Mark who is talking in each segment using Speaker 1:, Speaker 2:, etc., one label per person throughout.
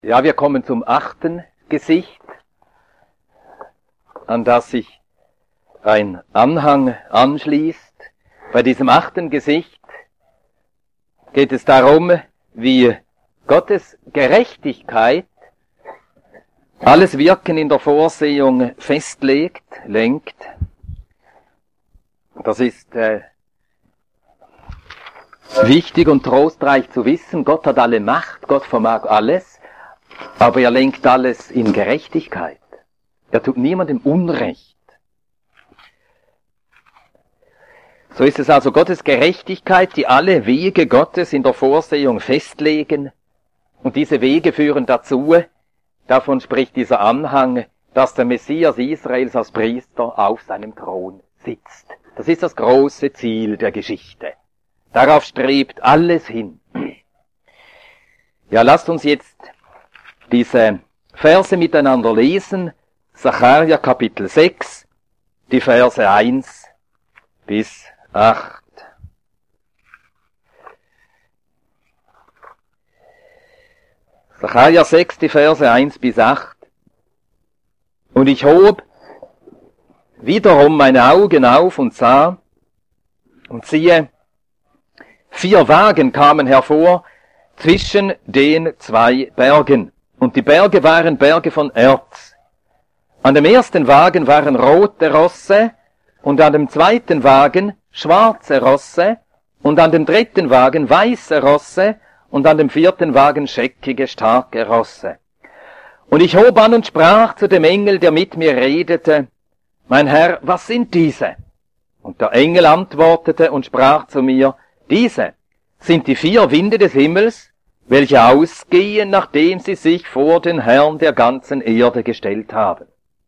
Speaker 1: Ja, wir kommen zum 8. Gesicht, an das sich ein Anhang anschließt. Bei diesem 8. Gesicht geht es darum, wie Gottes Gerechtigkeit alles Wirken in der Vorsehung festlegt, lenkt. Das ist wichtig und trostreich zu wissen. Gott hat alle Macht, Gott vermag alles, aber er lenkt alles in Gerechtigkeit. Er tut niemandem Unrecht. So ist es also Gottes Gerechtigkeit, die alle Wege Gottes in der Vorsehung festlegen. Und diese Wege führen dazu, davon spricht dieser Anhang, dass der Messias Israels als Priester auf seinem Thron sitzt. Das ist das große Ziel der Geschichte. Darauf strebt alles hin. Ja, lasst uns jetzt diese Verse miteinander lesen. Sacharja Kapitel 6, die Verse 1 bis 8. Sacharja 6, die Verse 1 bis 8. Und ich hob wiederum meine Augen auf und sah, und siehe, 4 Wagen kamen hervor zwischen den 2 Bergen. Und die Berge waren Berge von Erz. An dem ersten Wagen waren rote Rosse, und an dem zweiten Wagen schwarze Rosse, und an dem dritten Wagen weiße Rosse, und an dem vierten Wagen scheckige, starke Rosse. Und ich hob an und sprach zu dem Engel, der mit mir redete, mein Herr, was sind diese? Und der Engel antwortete und sprach zu mir, diese sind die 4 Winde des Himmels, welche ausgehen, nachdem sie sich vor den Herrn der ganzen Erde gestellt haben.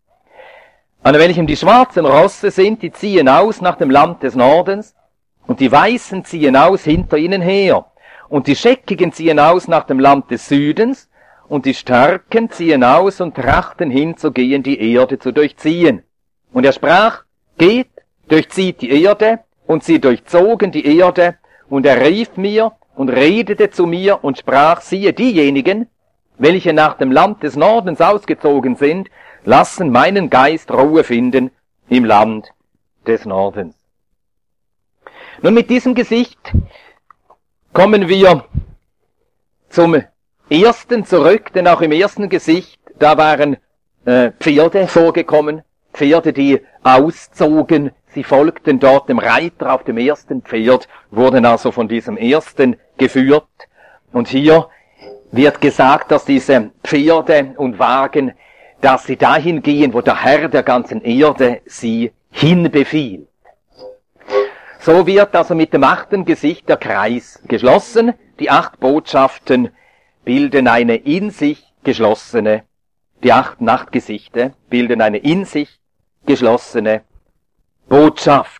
Speaker 1: An welchem die schwarzen Rosse sind, die ziehen aus nach dem Land des Nordens, und die weißen ziehen aus hinter ihnen her, und die scheckigen ziehen aus nach dem Land des Südens, und die starken ziehen aus und trachten hinzugehen, die Erde zu durchziehen. Und er sprach, geht, durchzieht die Erde, und sie durchzogen die Erde, und er rief mir und redete zu mir und sprach, siehe, diejenigen, welche nach dem Land des Nordens ausgezogen sind, lassen meinen Geist Ruhe finden im Land des Nordens. Nun, mit diesem Gesicht kommen wir zum ersten zurück, denn auch im ersten Gesicht, da waren Pferde vorgekommen, Pferde, die auszogen, sie folgten dort dem Reiter auf dem ersten Pferd, wurden also von diesem ersten geführt. Und hier wird gesagt, dass diese Pferde und Wagen, dass sie dahin gehen, wo der Herr der ganzen Erde sie hinbefiehlt. So wird also mit dem 8. Gesicht der Kreis geschlossen. Die 8 Botschaften bilden eine in sich geschlossene, die 8 Nachtgesichte bilden eine in sich geschlossene Botschaft.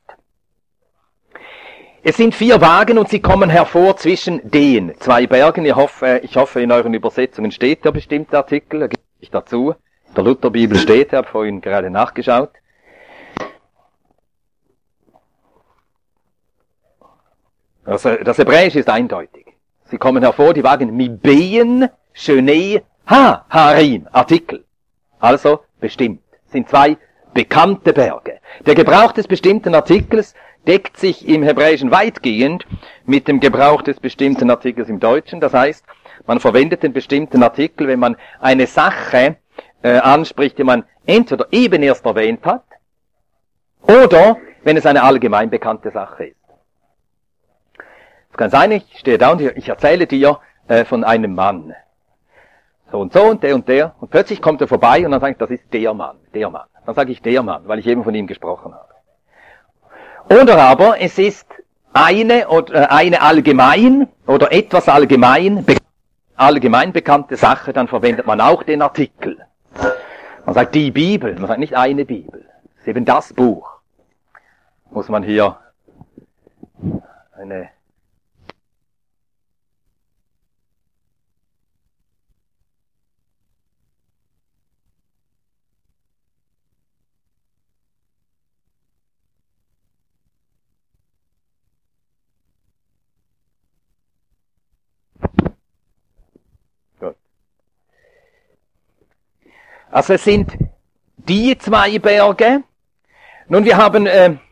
Speaker 1: Es sind 4 Wagen und sie kommen hervor zwischen den 2 Bergen. Ich hoffe, in euren Übersetzungen steht der bestimmte Artikel, da gebe ich dazu. In der Lutherbibel steht, ich habe vorhin gerade nachgeschaut. Also das Hebräische ist eindeutig. Sie kommen hervor, die Wagen Mibeen, Shönei, Harim, Artikel. Also bestimmt. Sind 2 bekannte Berge. Der Gebrauch des bestimmten Artikels deckt sich im Hebräischen weitgehend mit dem Gebrauch des bestimmten Artikels im Deutschen. Das heißt, man verwendet den bestimmten Artikel, wenn man eine Sache anspricht, die man entweder eben erst erwähnt hat, oder wenn es eine allgemein bekannte Sache ist. Es kann sein, ich stehe da und ich erzähle dir von einem Mann. So und der. Und plötzlich kommt er vorbei und dann sage ich, das ist der Mann. Dann sage ich der Mann, weil ich eben von ihm gesprochen habe. Oder aber es ist eine allgemein oder etwas allgemein bekannte Sache, dann verwendet man auch den Artikel. Man sagt die Bibel, man sagt nicht eine Bibel. Das ist eben das Buch. Muss man hier eine Gut. Also es sind die zwei Berge. Nun, wir haben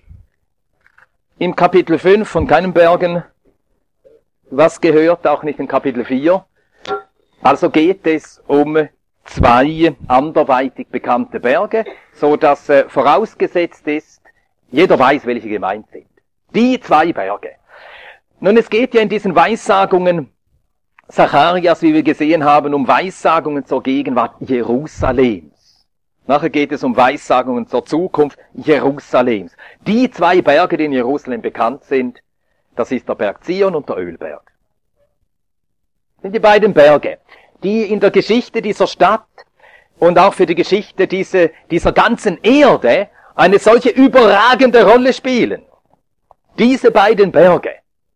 Speaker 1: im Kapitel 5 von keinen Bergen was gehört, auch nicht in Kapitel 4. Also geht es um zwei anderweitig bekannte Berge, so dass vorausgesetzt ist, jeder weiß, welche gemeint sind. Die zwei Berge. Nun, es geht ja in diesen Weissagungen Zacharias, wie wir gesehen haben, um Weissagungen zur Gegenwart Jerusalems. Nachher geht es um Weissagungen zur Zukunft Jerusalems. Die zwei Berge, die in Jerusalem bekannt sind, das ist der Berg Zion und der Ölberg. Das sind die beiden Berge, die in der Geschichte dieser Stadt und auch für die Geschichte dieser ganzen Erde eine solche überragende Rolle spielen. Diese beiden Berge.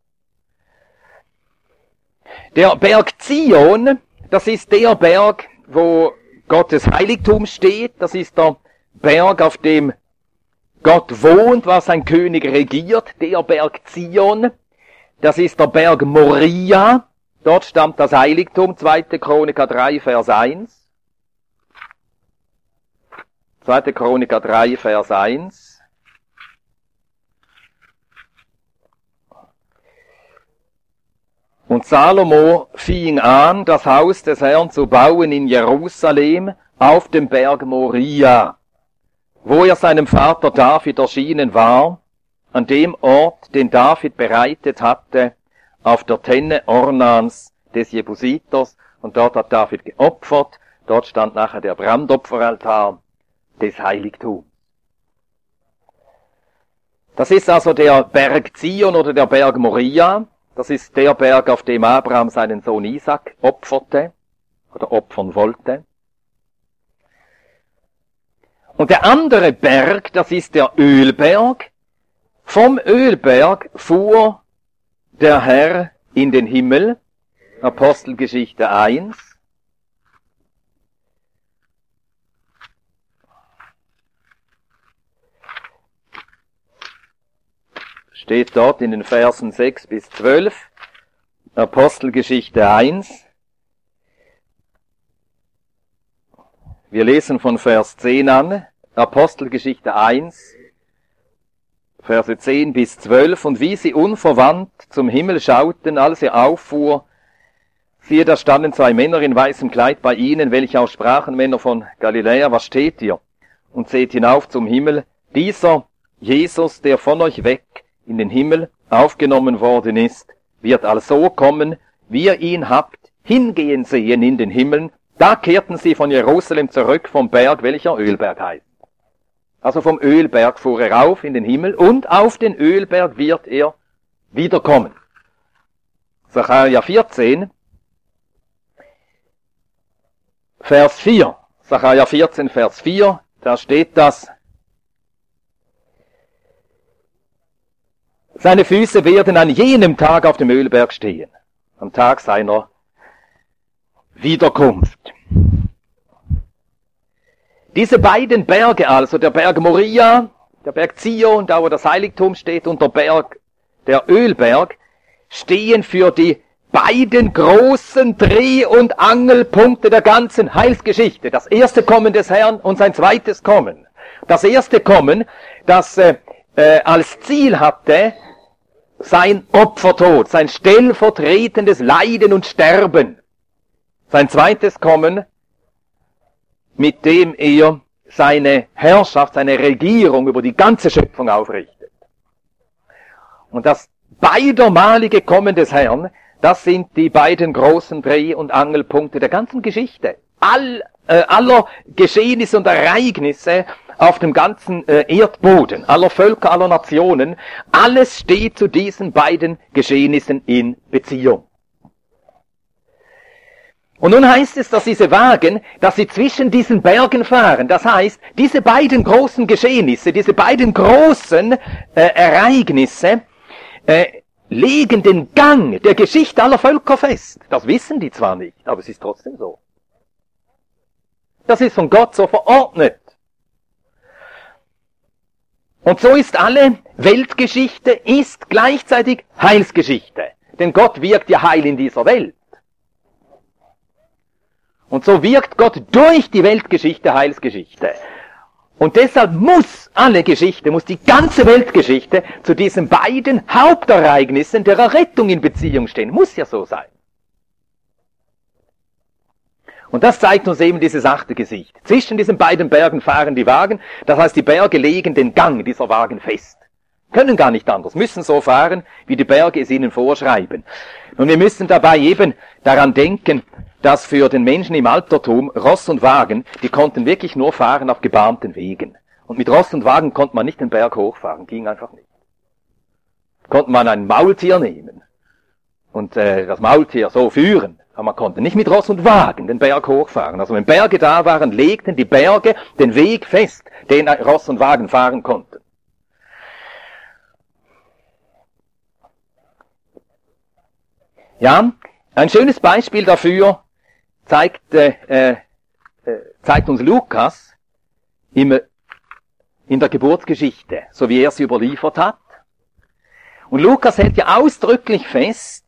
Speaker 1: Der Berg Zion, das ist der Berg, wo Gottes Heiligtum steht. Das ist der Berg, auf dem Gott wohnt, was sein König regiert. Der Berg Zion, das ist der Berg Moria. Dort stammt das Heiligtum, 2. Chroniker 3, Vers 1. 2. Chroniker 3, Vers 1. Und Salomo fing an, das Haus des Herrn zu bauen in Jerusalem auf dem Berg Moria, wo er seinem Vater David erschienen war, an dem Ort, den David bereitet hatte, auf der Tenne Ornans des Jebusiters, und dort hat David geopfert, dort stand nachher der Brandopferaltar des Heiligtums. Das ist also der Berg Zion oder der Berg Moria. Das ist der Berg, auf dem Abraham seinen Sohn Isaac opferte oder opfern wollte. Und der andere Berg, das ist der Ölberg. Vom Ölberg fuhr der Herr in den Himmel, Apostelgeschichte 1. Steht dort in den Versen 6 bis 12, Apostelgeschichte 1. Wir lesen von Vers 10 an, Apostelgeschichte 1, Verse 10 bis 12. Und wie sie unverwandt zum Himmel schauten, als er auffuhr, siehe, da standen zwei Männer in weißem Kleid bei ihnen, welche auch sprachen, Männer von Galiläa, was steht ihr? Und seht hinauf zum Himmel, dieser Jesus, der von euch weg in den Himmel aufgenommen worden ist, wird also kommen, wie ihr ihn habt hingehen sehen in den Himmeln. Da kehrten sie von Jerusalem zurück vom Berg, welcher Ölberg heißt. Also vom Ölberg fuhr er auf in den Himmel und auf den Ölberg wird er wiederkommen. Sacharja 14, Vers 4. Sacharja 14, Vers 4, da steht das: Seine Füße werden an jenem Tag auf dem Ölberg stehen, am Tag seiner Wiederkunft. Diese beiden Berge also, der Berg Moria, der Berg Zion, da wo das Heiligtum steht, und der Berg, der Ölberg, stehen für die beiden großen Dreh- und Angelpunkte der ganzen Heilsgeschichte. Das erste Kommen des Herrn und sein zweites Kommen. Das erste Kommen, das als Ziel hatte, sein Opfertod, sein stellvertretendes Leiden und Sterben. Sein zweites Kommen, mit dem er seine Herrschaft, seine Regierung über die ganze Schöpfung aufrichtet. Und das beidermalige Kommen des Herrn, das sind die beiden großen Dreh- und Angelpunkte der ganzen Geschichte. Aller Geschehnisse und Ereignisse auf dem ganzen Erdboden, aller Völker, aller Nationen, alles steht zu diesen beiden Geschehnissen in Beziehung. Und nun heißt es, dass diese Wagen, dass sie zwischen diesen Bergen fahren. Das heißt, diese beiden großen Geschehnisse, diese beiden großen Ereignisse legen den Gang der Geschichte aller Völker fest. Das wissen die zwar nicht, aber es ist trotzdem so. Das ist von Gott so verordnet. Und so ist alle Weltgeschichte ist gleichzeitig Heilsgeschichte. Denn Gott wirkt ja Heil in dieser Welt. Und so wirkt Gott durch die Weltgeschichte, Heilsgeschichte. Und deshalb muss die ganze Weltgeschichte zu diesen beiden Hauptereignissen der Errettung in Beziehung stehen. Muss ja so sein. Und das zeigt uns eben dieses 8. Gesicht. Zwischen diesen beiden Bergen fahren die Wagen, das heißt, die Berge legen den Gang dieser Wagen fest. Können gar nicht anders, müssen so fahren, wie die Berge es ihnen vorschreiben. Und wir müssen dabei eben daran denken, dass für den Menschen im Altertum Ross und Wagen, die konnten wirklich nur fahren auf gebahnten Wegen. Und mit Ross und Wagen konnte man nicht den Berg hochfahren, ging einfach nicht. Konnte man ein Maultier nehmen und das Maultier so führen, aber man konnte nicht mit Ross und Wagen den Berg hochfahren. Also wenn Berge da waren, legten die Berge den Weg fest, den Ross und Wagen fahren konnten. Ja, ein schönes Beispiel dafür zeigt uns Lukas in der Geburtsgeschichte, so wie er sie überliefert hat. Und Lukas hält ja ausdrücklich fest,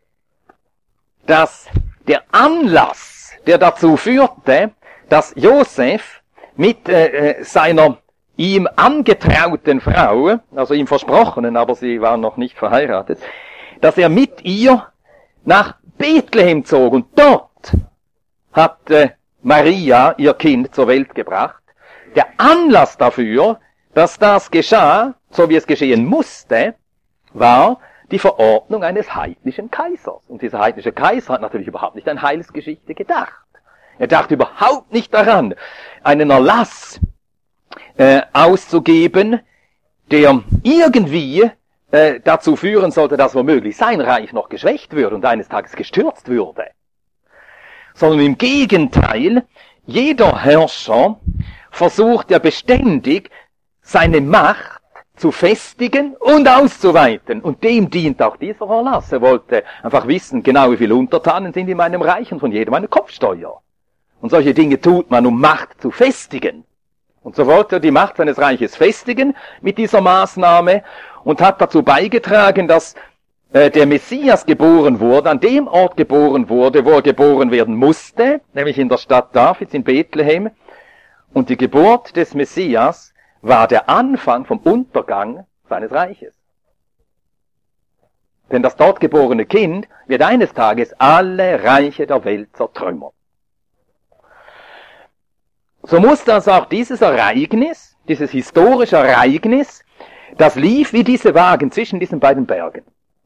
Speaker 1: dass der Anlass, der dazu führte, dass Josef mit seiner ihm angetrauten Frau, also ihm versprochenen, aber sie waren noch nicht verheiratet, dass er mit ihr nach Bethlehem zog und dort hat Maria ihr Kind zur Welt gebracht. Der Anlass dafür, dass das geschah, so wie es geschehen musste, war die Verordnung eines heidnischen Kaisers. Und dieser heidnische Kaiser hat natürlich überhaupt nicht an Heilsgeschichte gedacht. Er dachte überhaupt nicht daran, einen Erlass auszugeben, der irgendwie dazu führen sollte, dass womöglich sein Reich noch geschwächt würde und eines Tages gestürzt würde. Sondern im Gegenteil, jeder Herrscher versucht ja beständig, seine Macht zu festigen und auszuweiten. Und dem dient auch dieser Erlass. Er wollte einfach wissen, genau wie viele Untertanen sind in meinem Reich und von jedem eine Kopfsteuer. Und solche Dinge tut man, um Macht zu festigen. Und so wollte er die Macht seines Reiches festigen mit dieser Maßnahme und hat dazu beigetragen, dass der Messias geboren wurde, an dem Ort geboren wurde, wo er geboren werden musste, nämlich in der Stadt Davids in Bethlehem. Und die Geburt des Messias war der Anfang vom Untergang seines Reiches. Denn das dort geborene Kind wird eines Tages alle Reiche der Welt zertrümmern. So muss das auch dieses Ereignis, dieses historische Ereignis, das lief wie diese Wagen zwischen diesen beiden Bergen.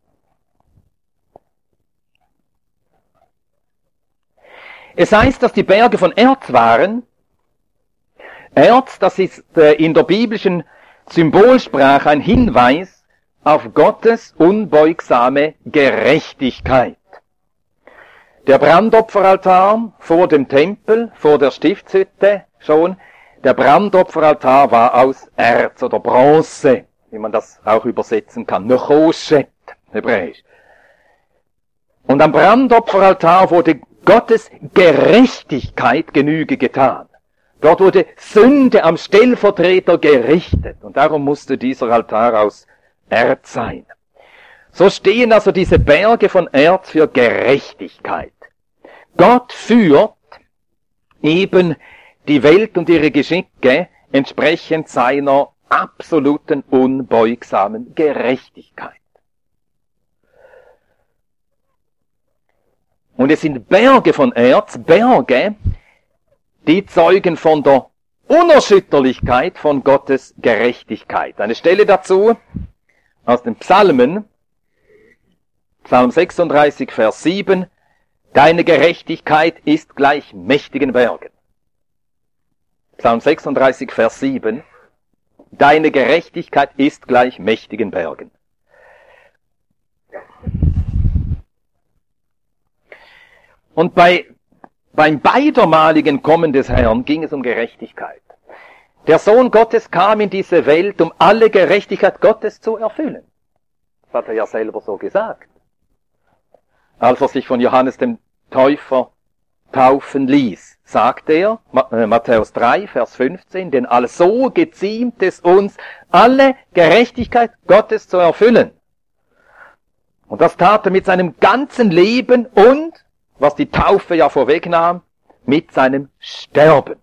Speaker 1: Es heißt, dass die Berge von Erz waren. Erz, das ist in der biblischen Symbolsprache ein Hinweis auf Gottes unbeugsame Gerechtigkeit. Der Brandopferaltar vor dem Tempel, vor der Stiftshütte schon, der Brandopferaltar war aus Erz oder Bronze, wie man das auch übersetzen kann, Nechoshet, hebräisch. Und am Brandopferaltar wurde Gottes Gerechtigkeit Genüge getan. Dort wurde Sünde am Stellvertreter gerichtet und darum musste dieser Altar aus Erz sein. So stehen also diese Berge von Erz für Gerechtigkeit. Gott führt eben die Welt und ihre Geschicke entsprechend seiner absoluten, unbeugsamen Gerechtigkeit. Und es sind Berge von Erz, Berge, die zeugen von der Unerschütterlichkeit von Gottes Gerechtigkeit. Eine Stelle dazu aus den Psalmen, Psalm 36, Vers 7, deine Gerechtigkeit ist gleich mächtigen Bergen. Psalm 36, Vers 7, deine Gerechtigkeit ist gleich mächtigen Bergen. Und beim beidermaligen Kommen des Herrn ging es um Gerechtigkeit. Der Sohn Gottes kam in diese Welt, um alle Gerechtigkeit Gottes zu erfüllen. Das hat er ja selber so gesagt. Als er sich von Johannes dem Täufer taufen ließ, sagte er, Matthäus 3, Vers 15, denn also geziemt es uns, alle Gerechtigkeit Gottes zu erfüllen. Und das tat er mit seinem ganzen Leben und, was die Taufe ja vorwegnahm, mit seinem Sterben.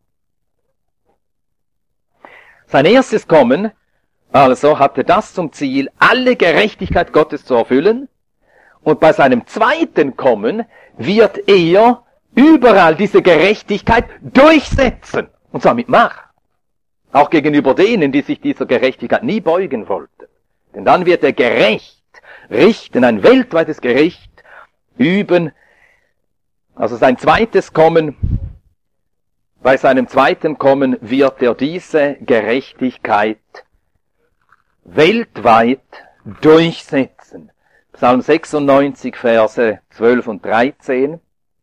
Speaker 1: Sein erstes Kommen also hatte das zum Ziel, alle Gerechtigkeit Gottes zu erfüllen. Und bei seinem zweiten Kommen wird er überall diese Gerechtigkeit durchsetzen. Und zwar mit Macht. Auch gegenüber denen, die sich dieser Gerechtigkeit nie beugen wollten. Denn dann wird er gerecht richten, ein weltweites Gericht üben. Also sein zweites Kommen, bei seinem zweiten Kommen wird er diese Gerechtigkeit weltweit durchsetzen. Psalm 96, Verse 12 und 13.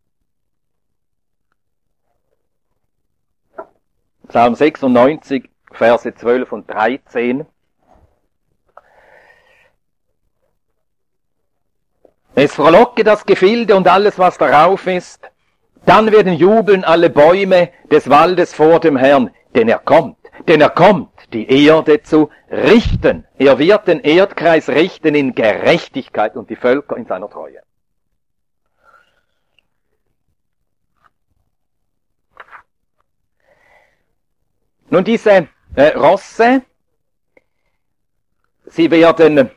Speaker 1: Psalm 96, Verse 12 und 13. Es frohlocke das Gefilde und alles, was darauf ist. Dann werden jubeln alle Bäume des Waldes vor dem Herrn, denn er kommt, die Erde zu richten. Er wird den Erdkreis richten in Gerechtigkeit und die Völker in seiner Treue. Nun, diese Rosse, sie werden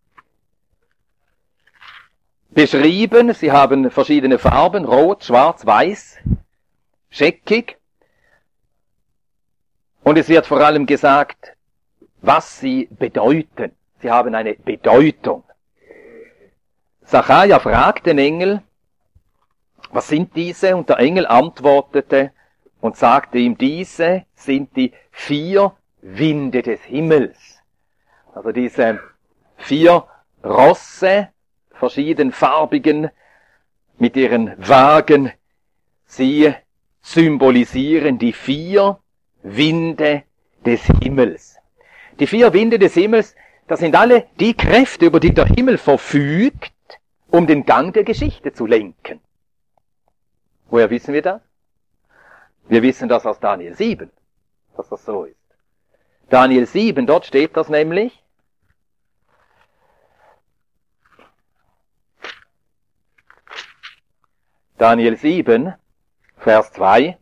Speaker 1: beschrieben, sie haben verschiedene Farben, rot, schwarz, weiß, scheckig. Und es wird vor allem gesagt, was sie bedeuten. Sie haben eine Bedeutung. Sacharja fragt den Engel, was sind diese? Und der Engel antwortete und sagte ihm, diese sind die 4 Winde des Himmels. Also diese 4 Rosse, verschiedenfarbigen, mit ihren Wagen, sie symbolisieren die 4 Winde des Himmels. Die 4 Winde des Himmels, das sind alle die Kräfte, über die der Himmel verfügt, um den Gang der Geschichte zu lenken. Woher wissen wir das? Wir wissen das aus Daniel 7, dass das so ist. Daniel 7, dort steht das nämlich. Daniel 7, Vers 2.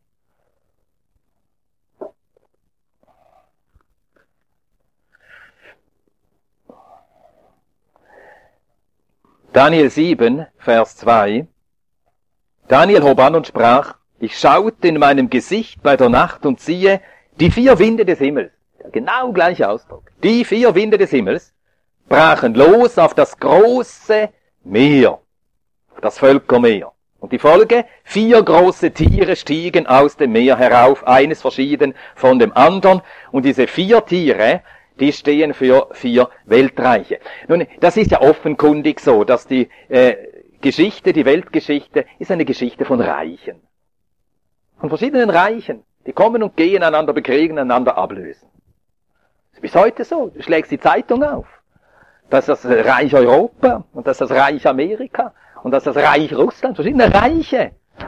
Speaker 1: Daniel 7, Vers 2. Daniel hob an und sprach, ich schaute in meinem Gesicht bei der Nacht und siehe, die 4 Winde des Himmels, der genau gleiche Ausdruck, die 4 Winde des Himmels brachen los auf das große Meer, auf das Völkermeer. Und die Folge, 4 große Tiere stiegen aus dem Meer herauf, eines verschieden von dem anderen. Und diese 4 Tiere, die stehen für 4 Weltreiche. Nun, das ist ja offenkundig so, dass die Geschichte, die Weltgeschichte, ist eine Geschichte von Reichen. Von verschiedenen Reichen. Die kommen und gehen, einander bekriegen, einander ablösen. Das ist bis heute so. Du schlägst die Zeitung auf. Das ist das Reich Europa und das ist das Reich Amerika und das ist das Reich Russland. Verschiedene Reiche.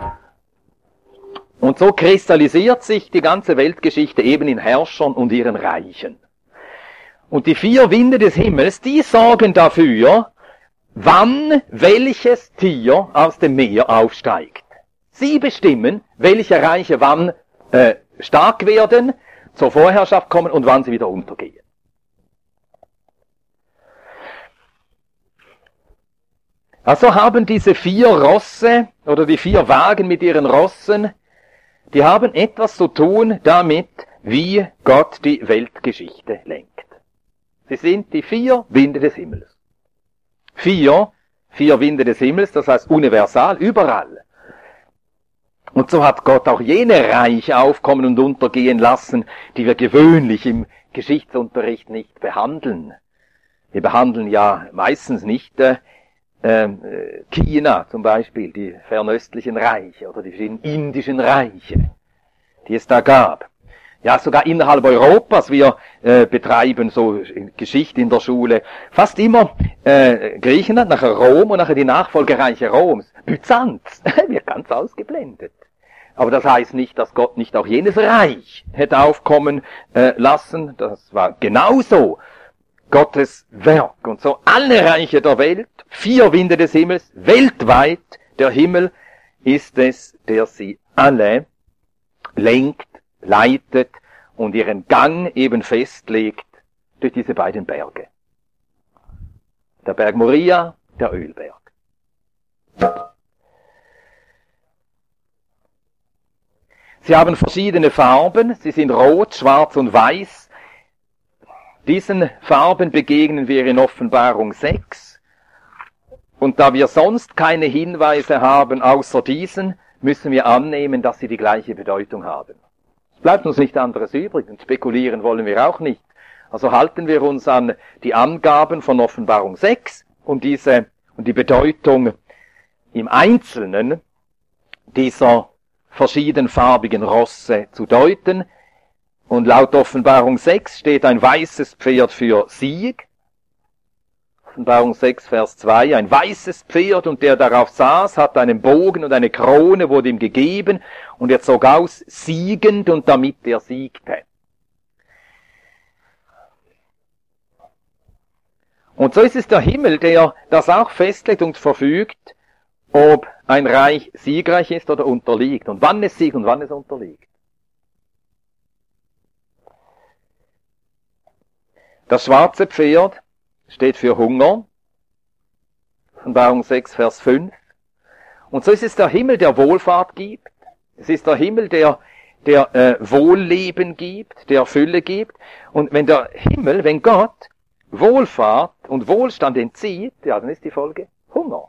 Speaker 1: Und so kristallisiert sich die ganze Weltgeschichte eben in Herrschern und ihren Reichen. Und die 4 Winde des Himmels, die sorgen dafür, wann welches Tier aus dem Meer aufsteigt. Sie bestimmen, welche Reiche wann stark werden, zur Vorherrschaft kommen und wann sie wieder untergehen. Also haben diese 4 Rosse oder die 4 Wagen mit ihren Rossen, die haben etwas zu tun damit, wie Gott die Weltgeschichte lenkt. Sie sind die 4 Winde des Himmels. 4 Winde des Himmels, das heißt universal, überall. Und so hat Gott auch jene Reiche aufkommen und untergehen lassen, die wir gewöhnlich im Geschichtsunterricht nicht behandeln. Wir behandeln ja meistens nicht China zum Beispiel, die fernöstlichen Reiche oder die verschiedenen indischen Reiche, die es da gab. Ja, sogar innerhalb Europas, wir betreiben so Geschichte in der Schule, fast immer Griechenland, nachher Rom und nachher die Nachfolgereiche Roms. Byzanz wird ganz ausgeblendet. Aber das heißt nicht, dass Gott nicht auch jenes Reich hätte aufkommen lassen. Das war genauso Gottes Werk. Und so alle Reiche der Welt, 4 Winde des Himmels, weltweit, der Himmel ist es, der sie alle lenkt, leitet und ihren Gang eben festlegt durch diese beiden Berge. Der Berg Moria, der Ölberg. Sie haben verschiedene Farben, sie sind rot, schwarz und weiß. Diesen Farben begegnen wir in Offenbarung 6. Und da wir sonst keine Hinweise haben außer diesen, müssen wir annehmen, dass sie die gleiche Bedeutung haben. Es bleibt uns nichts anderes übrig und spekulieren wollen wir auch nicht. Also halten wir uns an die Angaben von Offenbarung 6, um die Bedeutung im Einzelnen dieser verschiedenfarbigen Rosse zu deuten. Und laut Offenbarung 6 steht ein weißes Pferd für Sieg. Offenbarung 6, Vers 2, ein weißes Pferd und der darauf saß, hat einen Bogen und eine Krone wurde ihm gegeben und er zog aus siegend und damit er siegte. Und so ist es der Himmel, der das auch festlegt und verfügt, ob ein Reich siegreich ist oder unterliegt und wann es siegt und wann es unterliegt. Das schwarze Pferd steht für Hunger. Offenbarung 6, Vers 5. Und so ist es der Himmel, der Wohlfahrt gibt. Es ist der Himmel, der Wohlleben gibt, der Fülle gibt. Und wenn der Himmel, wenn Gott Wohlfahrt und Wohlstand entzieht, ja, dann ist die Folge Hunger.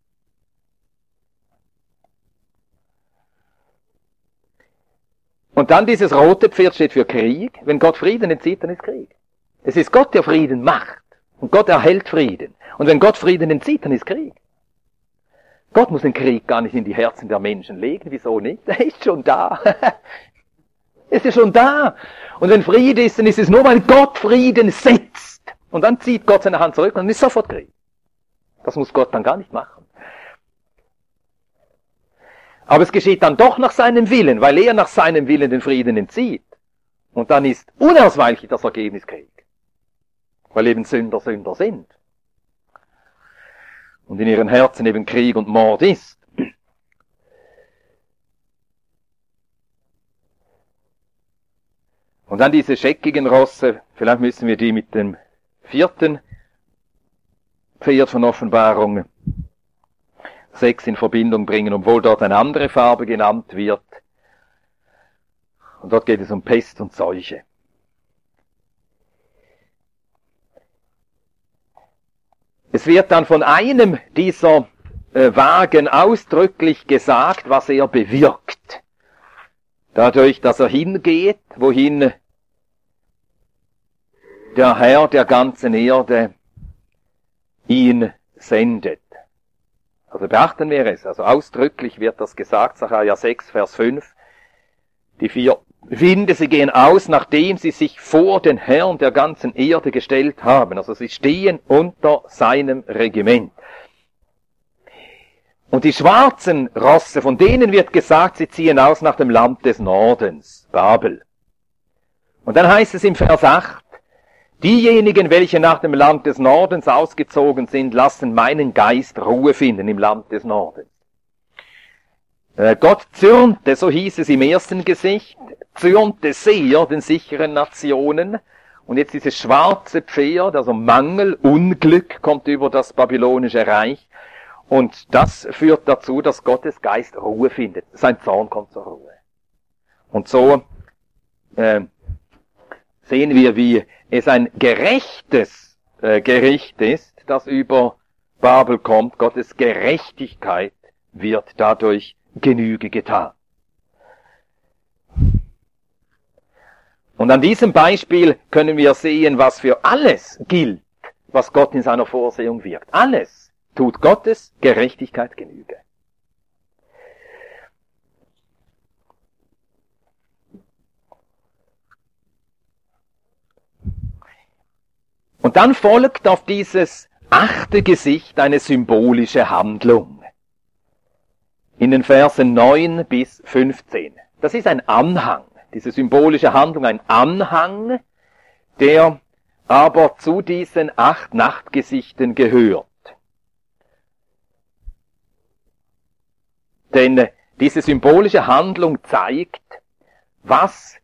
Speaker 1: Und dann dieses rote Pferd steht für Krieg. Wenn Gott Frieden entzieht, dann ist Krieg. Es ist Gott, der Frieden macht. Und Gott erhält Frieden. Und wenn Gott Frieden entzieht, dann ist Krieg. Gott muss den Krieg gar nicht in die Herzen der Menschen legen. Wieso nicht? Er ist schon da. Es ist schon da. Und wenn Friede ist, dann ist es nur, weil Gott Frieden setzt. Und dann zieht Gott seine Hand zurück und dann ist sofort Krieg. Das muss Gott dann gar nicht machen. Aber es geschieht dann doch nach seinem Willen, weil er nach seinem Willen den Frieden entzieht. Und dann ist unausweichlich das Ergebnis Krieg. Weil eben Sünder Sünder sind. Und in ihren Herzen eben Krieg und Mord ist. Und dann diese scheckigen Rosse, vielleicht müssen wir die mit dem 4. Pferd von Offenbarung 6 in Verbindung bringen, obwohl dort eine andere Farbe genannt wird. Und dort geht es um Pest und Seuche. Es wird dann von einem dieser Wagen ausdrücklich gesagt, was er bewirkt. Dadurch, dass er hingeht, wohin der Herr der ganzen Erde ihn sendet. Also beachten wir es, also ausdrücklich wird das gesagt, Sacharja 6, Vers 5. Die 4 Winde, sie gehen aus, nachdem sie sich vor den Herrn der ganzen Erde gestellt haben. Also sie stehen unter seinem Regiment. Und die schwarzen Rosse, von denen wird gesagt, sie ziehen aus nach dem Land des Nordens, Babel. Und dann heißt es im Vers 8, diejenigen, welche nach dem Land des Nordens ausgezogen sind, lassen meinen Geist Ruhe finden im Land des Nordens. Gott zürnte, so hieß es im ersten Gesicht, zürnte sehr den sicheren Nationen. Und jetzt dieses schwarze Pferd, also Mangel, Unglück kommt über das babylonische Reich. Und das führt dazu, dass Gottes Geist Ruhe findet. Sein Zorn kommt zur Ruhe. Und so sehen wir, wie es ein gerechtes Gericht ist, das über Babel kommt. Gottes Gerechtigkeit wird dadurch Genüge getan. Und an diesem Beispiel können wir sehen, was für alles gilt, was Gott in seiner Vorsehung wirkt. Alles tut Gottes Gerechtigkeit Genüge. Und dann folgt auf dieses 8. Gesicht eine symbolische Handlung. In den Versen 9 bis 15. Das ist ein Anhang, diese symbolische Handlung, ein Anhang, der aber zu diesen 8 Nachtgesichten gehört. Denn Diese symbolische Handlung zeigt, was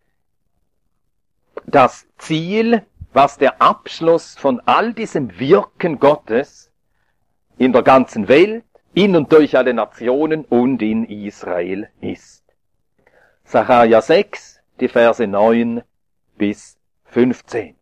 Speaker 1: das Ziel, was der Abschluss von all diesem Wirken Gottes in der ganzen Welt, in und durch alle Nationen und in Israel ist. Sacharja 6, die Verse 9 bis 15.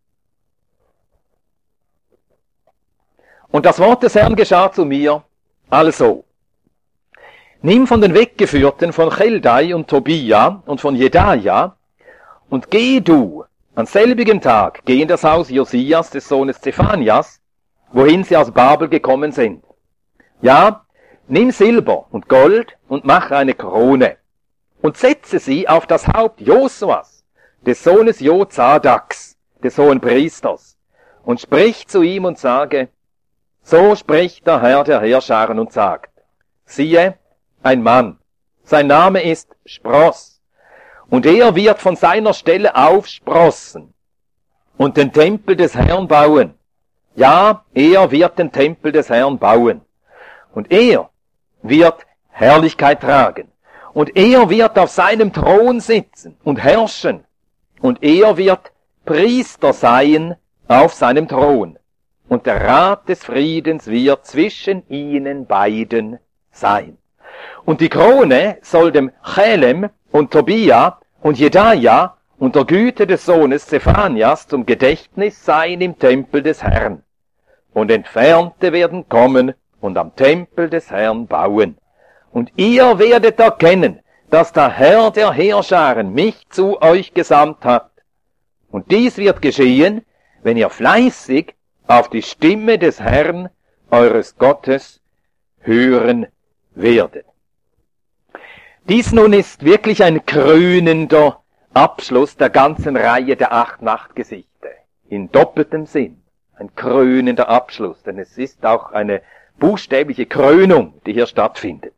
Speaker 1: Und das Wort des Herrn geschah zu mir, also: Nimm von den Weggeführten von Cheldai und Tobia und von Jedaja und geh du an selbigem Tag, geh in das Haus Josias, des Sohnes Zephanias, wohin sie aus Babel gekommen sind. Ja, nimm Silber und Gold und mach eine Krone und setze sie auf das Haupt Josuas, des Sohnes Jozadaks, des hohen Priesters, und sprich zu ihm und sage: So spricht der Herr der Heerscharen und sagt: Siehe, ein Mann, sein Name ist Spross, und er wird von seiner Stelle aufsprossen und den Tempel des Herrn bauen. Ja, er wird den Tempel des Herrn bauen. Und er wird Herrlichkeit tragen. Und er wird auf seinem Thron sitzen und herrschen. Und er wird Priester sein auf seinem Thron. Und der Rat des Friedens wird zwischen ihnen beiden sein. Und die Krone soll dem Chelem und Tobia und Jedaja und der Güte des Sohnes Zephanias zum Gedächtnis sein im Tempel des Herrn. Und Entfernte werden kommen und am Tempel des Herrn bauen. Und ihr werdet erkennen, dass der Herr der Heerscharen mich zu euch gesandt hat. Und dies wird geschehen, wenn ihr fleißig auf die Stimme des Herrn, eures Gottes, hören werdet. Dies nun ist wirklich ein krönender Abschluss der ganzen Reihe der 8 Nachtgesichte. In doppeltem Sinn. Ein krönender Abschluss, denn es ist auch eine buchstäbliche Krönung, die hier stattfindet.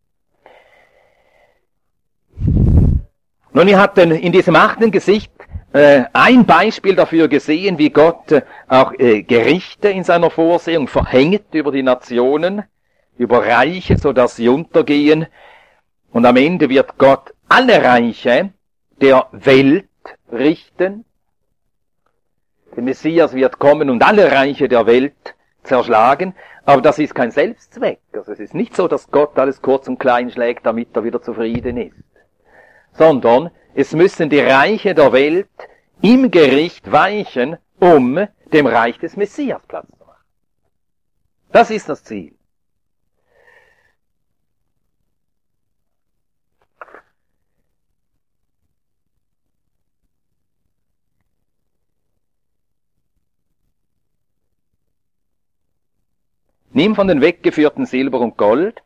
Speaker 1: Nun, ihr habt in diesem 8. Gesicht ein Beispiel dafür gesehen, wie Gott auch Gerichte in seiner Vorsehung verhängt über die Nationen, über Reiche, sodass sie untergehen. Und am Ende wird Gott alle Reiche der Welt richten. Der Messias wird kommen und alle Reiche der Welt zerschlagen. Aber das ist kein Selbstzweck. Also es ist nicht so, dass Gott alles kurz und klein schlägt, damit er wieder zufrieden ist. Sondern es müssen die Reiche der Welt im Gericht weichen, um dem Reich des Messias Platz zu machen. Das ist das Ziel. Nimm von den weggeführten Silber und Gold.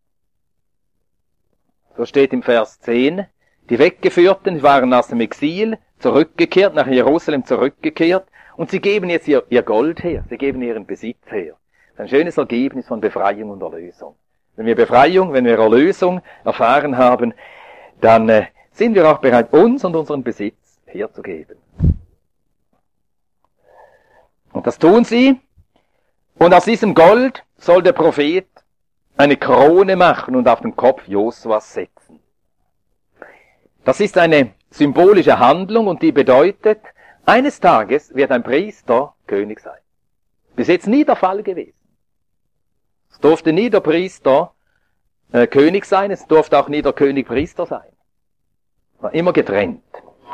Speaker 1: So steht im Vers 10. Die Weggeführten waren aus dem Exil zurückgekehrt, nach Jerusalem zurückgekehrt, und sie geben jetzt ihr Gold her, sie geben ihren Besitz her. Ein schönes Ergebnis von Befreiung und Erlösung. Wenn wir Befreiung, wenn wir Erlösung erfahren haben, dann sind wir auch bereit, uns und unseren Besitz herzugeben. Und das tun sie. Und aus diesem Gold soll der Prophet eine Krone machen und auf den Kopf Josuas setzen. Das ist eine symbolische Handlung und die bedeutet, eines Tages wird ein Priester König sein. Bis jetzt nie der Fall gewesen. Es durfte nie der Priester König sein, es durfte auch nie der König Priester sein. War immer getrennt.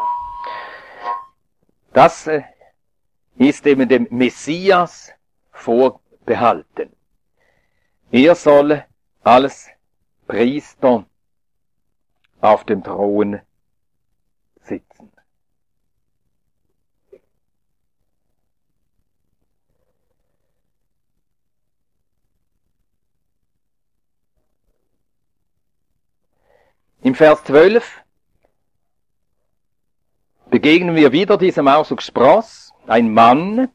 Speaker 1: Das ist eben dem Messias vorbehalten. Er soll als Priester auf dem Thron sitzen. Im Vers 12 begegnen wir wieder diesem Ausdruck Spross, ein Mann.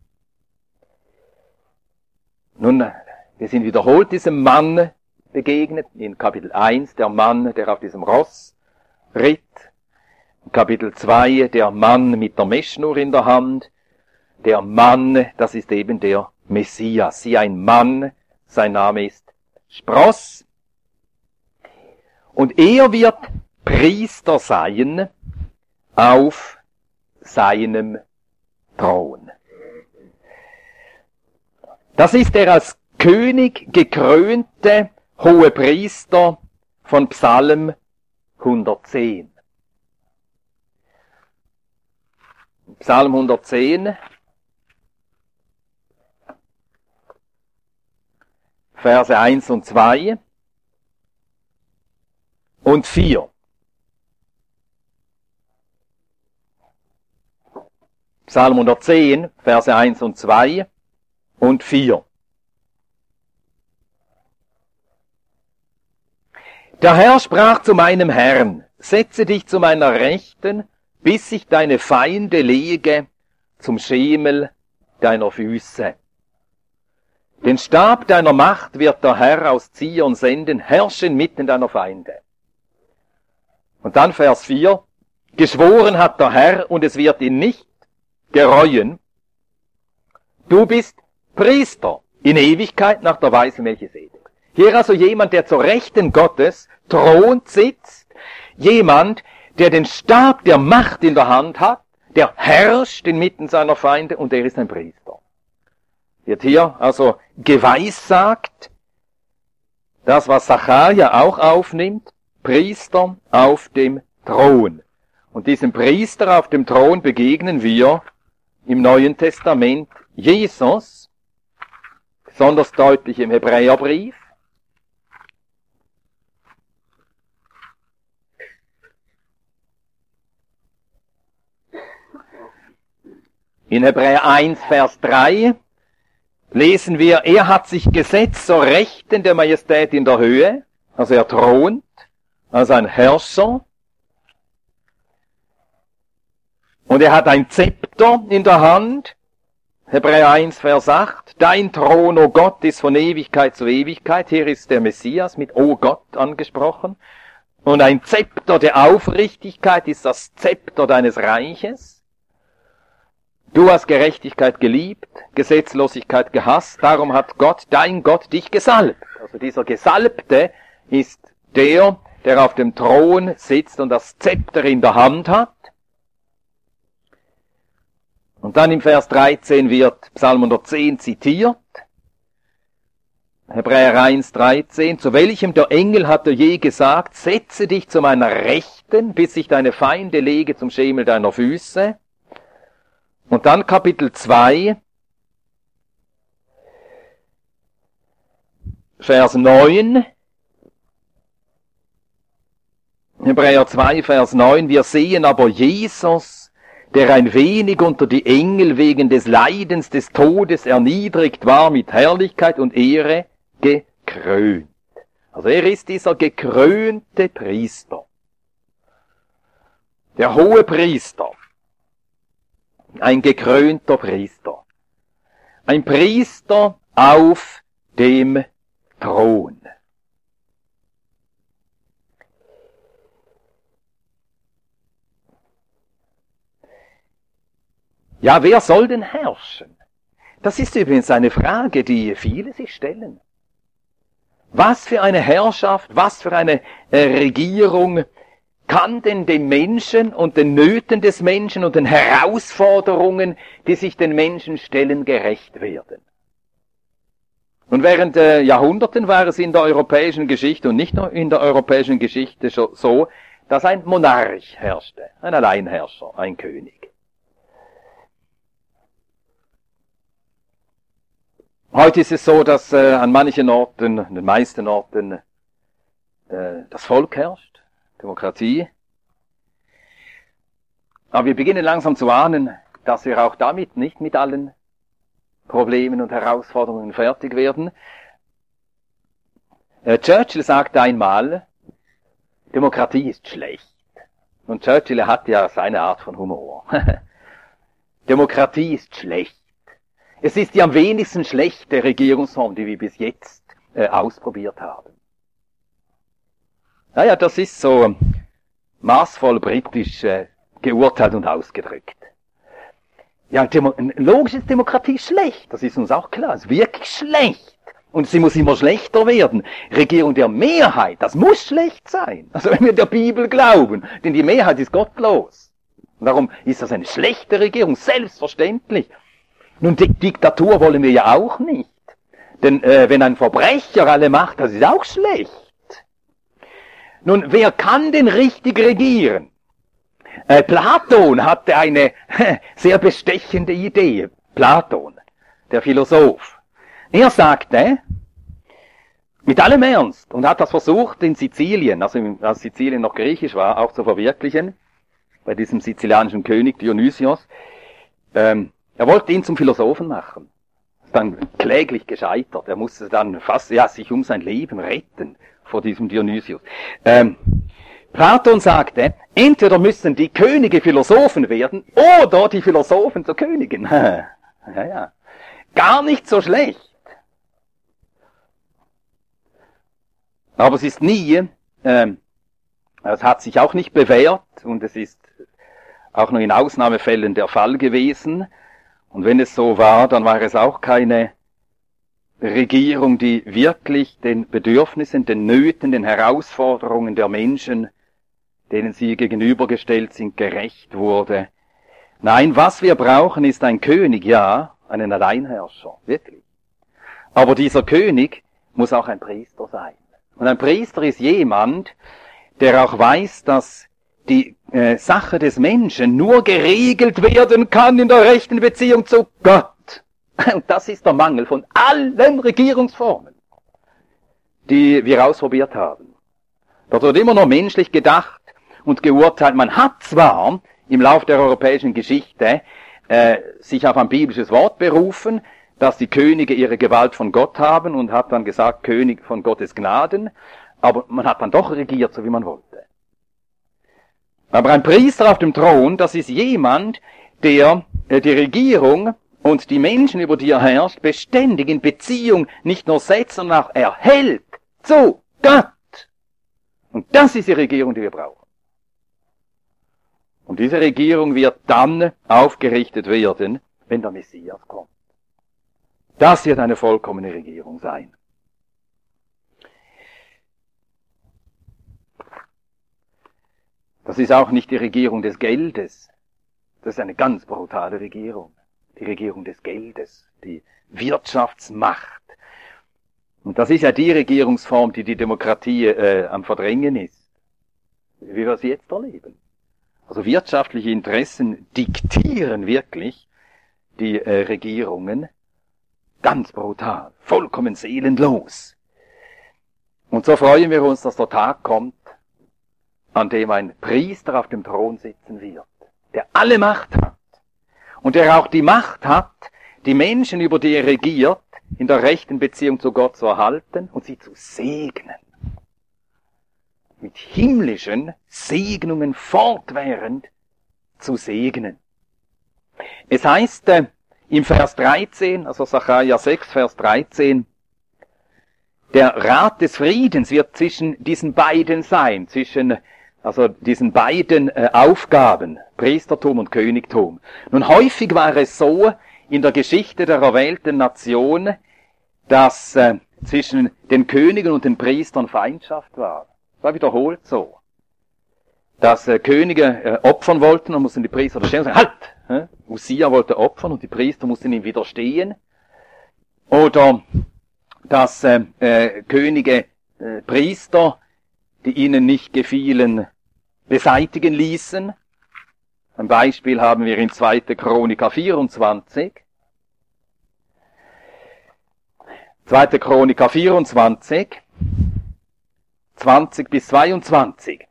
Speaker 1: Nun, wir sind wiederholt diesem Mann begegnet, in Kapitel 1, der Mann, der auf diesem Ross ritt, in Kapitel 2, der Mann mit der Meschnur in der Hand, der Mann, das ist eben der Messias, sie ein Mann, sein Name ist Spross. Und er wird Priester sein auf seinem Thron. Das ist der als König gekrönte Hohepriester von Psalm 110. Psalm 110, Verse 1 und 2 und 4. Psalm 110, Verse 1 und 2 und 4. Der Herr sprach zu meinem Herrn, setze dich zu meiner Rechten, bis ich deine Feinde lege zum Schemel deiner Füße. Den Stab deiner Macht wird der Herr aus Zion senden, herrschen mitten deiner Feinde. Und dann Vers 4, geschworen hat der Herr, und es wird ihn nicht gereuen, du bist Priester in Ewigkeit nach der Weise Melchisedek. Hier also jemand, der zur Rechten Gottes thront sitzt, jemand, der den Stab der Macht in der Hand hat, der herrscht inmitten seiner Feinde, und der ist ein Priester. Wird hier also geweissagt, das, was Sacharja auch aufnimmt, Priester auf dem Thron. Und diesem Priester auf dem Thron begegnen wir im Neuen Testament Jesus, besonders deutlich im Hebräerbrief. In Hebräer 1, Vers 3 lesen wir, er hat sich gesetzt zur Rechten der Majestät in der Höhe, also er thront als ein Herrscher. Und er hat ein Zepter in der Hand, Hebräer 1, Vers 8, dein Thron, o Gott, ist von Ewigkeit zu Ewigkeit. Hier ist der Messias mit O Gott angesprochen. Und ein Zepter der Aufrichtigkeit ist das Zepter deines Reiches. Du hast Gerechtigkeit geliebt, Gesetzlosigkeit gehasst, darum hat Gott, dein Gott, dich gesalbt. Also dieser Gesalbte ist der auf dem Thron sitzt und das Zepter in der Hand hat. Und dann im Vers 13 wird Psalm 110 zitiert. Hebräer 1, 13. Zu welchem der Engel hat er je gesagt, setze dich zu meiner Rechten, bis ich deine Feinde lege zum Schemel deiner Füße. Und dann Kapitel 2, Vers 9. Hebräer 2, Vers 9. Wir sehen aber Jesus, der ein wenig unter die Engel wegen des Leidens, des Todes erniedrigt war, mit Herrlichkeit und Ehre gekrönt. Also er ist dieser gekrönte Priester. Der hohe Priester. Ein gekrönter Priester. Ein Priester auf dem Thron. Ja, wer soll denn herrschen? Das ist übrigens eine Frage, die viele sich stellen. Was für eine Herrschaft, was für eine Regierung kann denn dem Menschen und den Nöten des Menschen und den Herausforderungen, die sich den Menschen stellen, gerecht werden? Und während Jahrhunderten war es in der europäischen Geschichte und nicht nur in der europäischen Geschichte so, dass ein Monarch herrschte, ein Alleinherrscher, ein König. Heute ist es so, dass an manchen Orten, an den meisten Orten, das Volk herrscht. Demokratie. Aber wir beginnen langsam zu ahnen, dass wir auch damit nicht mit allen Problemen und Herausforderungen fertig werden. Churchill sagte einmal, Demokratie ist schlecht. Und Churchill hat ja seine Art von Humor. Demokratie ist schlecht. Es ist die am wenigsten schlechte Regierungsform, die wir bis jetzt ausprobiert haben. Naja, das ist so maßvoll britisch geurteilt und ausgedrückt. Ja, logisch ist Demokratie schlecht, das ist uns auch klar, es ist wirklich schlecht. Und sie muss immer schlechter werden. Regierung der Mehrheit, das muss schlecht sein. Also wenn wir der Bibel glauben, denn die Mehrheit ist gottlos. Und darum ist das eine schlechte Regierung, selbstverständlich. Nun, Diktatur wollen wir ja auch nicht. Denn wenn ein Verbrecher alle Macht hat, ist auch schlecht. Nun, wer kann denn richtig regieren? Platon hatte eine sehr bestechende Idee. Platon, der Philosoph. Er sagte, mit allem Ernst, und hat das versucht in Sizilien, also als Sizilien noch griechisch war, auch zu verwirklichen, bei diesem sizilianischen König Dionysios. Er wollte ihn zum Philosophen machen. Ist dann kläglich gescheitert. Er musste dann fast sich um sein Leben retten vor diesem Dionysios. Platon sagte, entweder müssen die Könige Philosophen werden oder die Philosophen zu Königen. Ja. Gar nicht so schlecht. Aber es ist nie, es hat sich auch nicht bewährt und es ist auch nur in Ausnahmefällen der Fall gewesen. Und wenn es so war, dann war es auch keine Regierung, die wirklich den Bedürfnissen, den Nöten, den Herausforderungen der Menschen, denen sie gegenübergestellt sind, gerecht wurde. Nein, was wir brauchen, ist ein König, ja, einen Alleinherrscher, wirklich. Aber dieser König muss auch ein Priester sein. Und ein Priester ist jemand, der auch weiß, dass die Sache des Menschen nur geregelt werden kann in der rechten Beziehung zu Gott. Und das ist der Mangel von allen Regierungsformen, die wir ausprobiert haben. Dort wird immer noch menschlich gedacht und geurteilt. Man hat zwar im Lauf der europäischen Geschichte sich auf ein biblisches Wort berufen, dass die Könige ihre Gewalt von Gott haben und hat dann gesagt, König von Gottes Gnaden, aber man hat dann doch regiert, so wie man wollte. Aber ein Priester auf dem Thron, das ist jemand, der die Regierung und die Menschen, über die er herrscht, beständig in Beziehung nicht nur setzt, sondern auch erhält zu Gott. Und das ist die Regierung, die wir brauchen. Und diese Regierung wird dann aufgerichtet werden, wenn der Messias kommt. Das wird eine vollkommene Regierung sein. Das ist auch nicht die Regierung des Geldes. Das ist eine ganz brutale Regierung. Die Regierung des Geldes, die Wirtschaftsmacht. Und das ist ja die Regierungsform, die die Demokratie am Verdrängen ist. Wie wir sie jetzt erleben. Also wirtschaftliche Interessen diktieren wirklich die Regierungen. Ganz brutal, vollkommen seelenlos. Und so freuen wir uns, dass der Tag kommt, an dem ein Priester auf dem Thron sitzen wird, der alle Macht hat und der auch die Macht hat, die Menschen, über die er regiert, in der rechten Beziehung zu Gott zu erhalten und sie zu segnen. Mit himmlischen Segnungen fortwährend zu segnen. Es heißt im Vers 13, also Sacharja 6, Vers 13, der Rat des Friedens wird zwischen diesen beiden sein, zwischen also diesen beiden Aufgaben, Priestertum und Königtum. Nun häufig war es so in der Geschichte der erwählten Nation, dass zwischen den Königen und den Priestern Feindschaft war. Das war wiederholt so. Dass Könige opfern wollten und mussten die Priester stehen und sagen, halt! Usia wollte opfern und die Priester mussten ihm widerstehen. Oder dass Könige Priester, die ihnen nicht gefielen, beseitigen ließen. Ein Beispiel haben wir in 2. Chronika 24. 2. Chronika 24, 20 bis 22.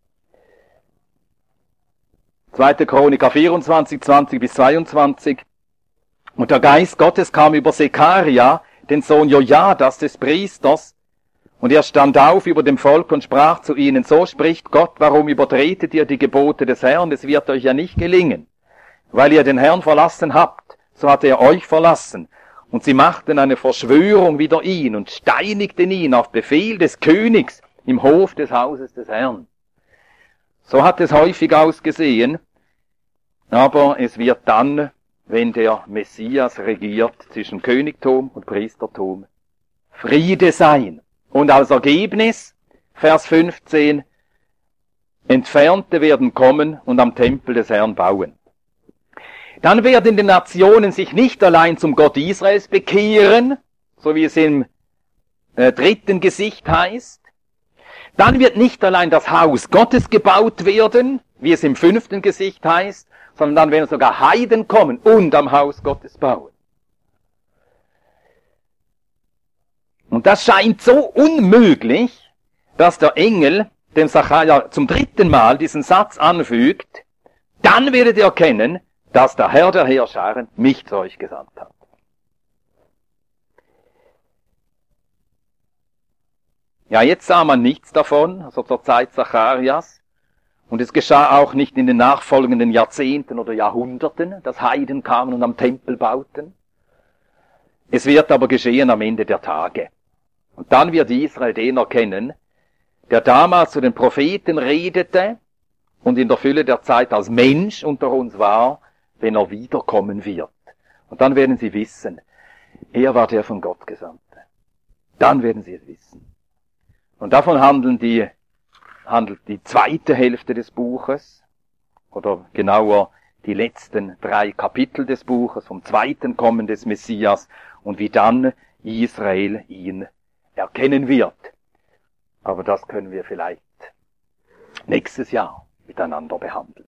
Speaker 1: 2. Chronika 24, 20 bis 22. Und der Geist Gottes kam über Sekaria, den Sohn Jojadas des Priesters, und er stand auf über dem Volk und sprach zu ihnen, so spricht Gott, warum übertretet ihr die Gebote des Herrn? Es wird euch ja nicht gelingen. Weil ihr den Herrn verlassen habt, so hat er euch verlassen. Und sie machten eine Verschwörung wider ihn und steinigten ihn auf Befehl des Königs im Hof des Hauses des Herrn. So hat es häufig ausgesehen, aber es wird dann, wenn der Messias regiert, zwischen Königtum und Priestertum Friede sein. Und als Ergebnis, Vers 15, Entfernte werden kommen und am Tempel des Herrn bauen. Dann werden die Nationen sich nicht allein zum Gott Israels bekehren, so wie es im dritten Gesicht heißt. Dann wird nicht allein das Haus Gottes gebaut werden, wie es im fünften Gesicht heißt, sondern dann werden sogar Heiden kommen und am Haus Gottes bauen. Und das scheint so unmöglich, dass der Engel dem Sacharja zum dritten Mal diesen Satz anfügt, dann werdet ihr erkennen, dass der Herr der Heerscharen mich zu euch gesandt hat. Ja, jetzt sah man nichts davon, also zur Zeit Zacharias. Und es geschah auch nicht in den nachfolgenden Jahrzehnten oder Jahrhunderten, dass Heiden kamen und am Tempel bauten. Es wird aber geschehen am Ende der Tage. Und dann wird Israel den erkennen, der damals zu den Propheten redete und in der Fülle der Zeit als Mensch unter uns war, wenn er wiederkommen wird. Und dann werden sie wissen, er war der von Gott Gesandte. Dann werden sie es wissen. Und davon handelt die zweite Hälfte des Buches, oder genauer die letzten 3 Kapitel des Buches, vom zweiten Kommen des Messias und wie dann Israel ihn erkennen wird. Aber das können wir vielleicht nächstes Jahr miteinander behandeln.